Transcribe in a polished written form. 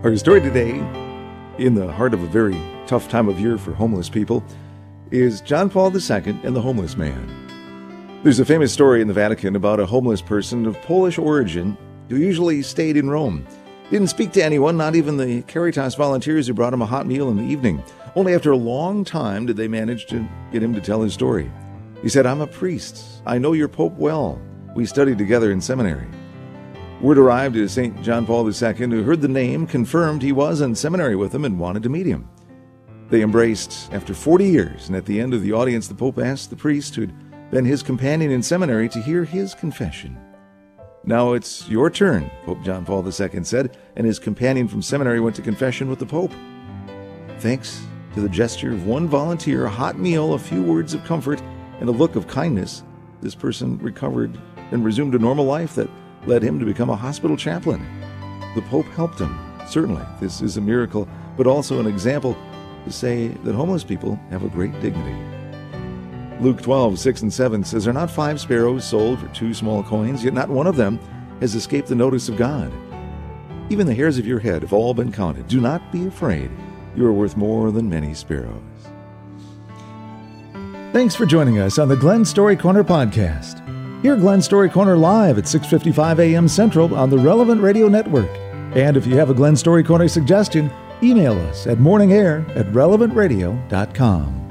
Our story today, in the heart of a very tough time of year for homeless people, is John Paul II and the homeless man. There's a famous story in the Vatican about a homeless person of Polish origin who usually stayed in Rome. Didn't speak to anyone, not even the Caritas volunteers who brought him a hot meal in the evening. Only after a long time did they manage to get him to tell his story. He said, "I'm a priest. I know your Pope well. We studied together in seminary." Word arrived to St. John Paul II, who heard the name, confirmed he was in seminary with him, and wanted to meet him. They embraced after 40 years, and at the end of the audience, the Pope asked the priest who had been his companion in seminary to hear his confession. "Now it's your turn," Pope John Paul II said, and his companion from seminary went to confession with the Pope. Thanks to the gesture of one volunteer, a hot meal, a few words of comfort, and a look of kindness, this person recovered and resumed a normal life that led him to become a hospital chaplain. The Pope helped him. Certainly, this is a miracle, but also an example to say that homeless people have a great dignity. Luke 12:6-7 says, "Are not 5 sparrows sold for 2 small coins? Yet not one of them has escaped the notice of God. Even the hairs of your head have all been counted. Do not be afraid. You are worth more than many sparrows." Thanks for joining us on the Glenn Story Corner podcast. Hear Glenn Story Corner live at 6:55 a.m. Central on the Relevant Radio Network. And if you have a Glenn Story Corner suggestion, email us at morningair@relevantradio.com.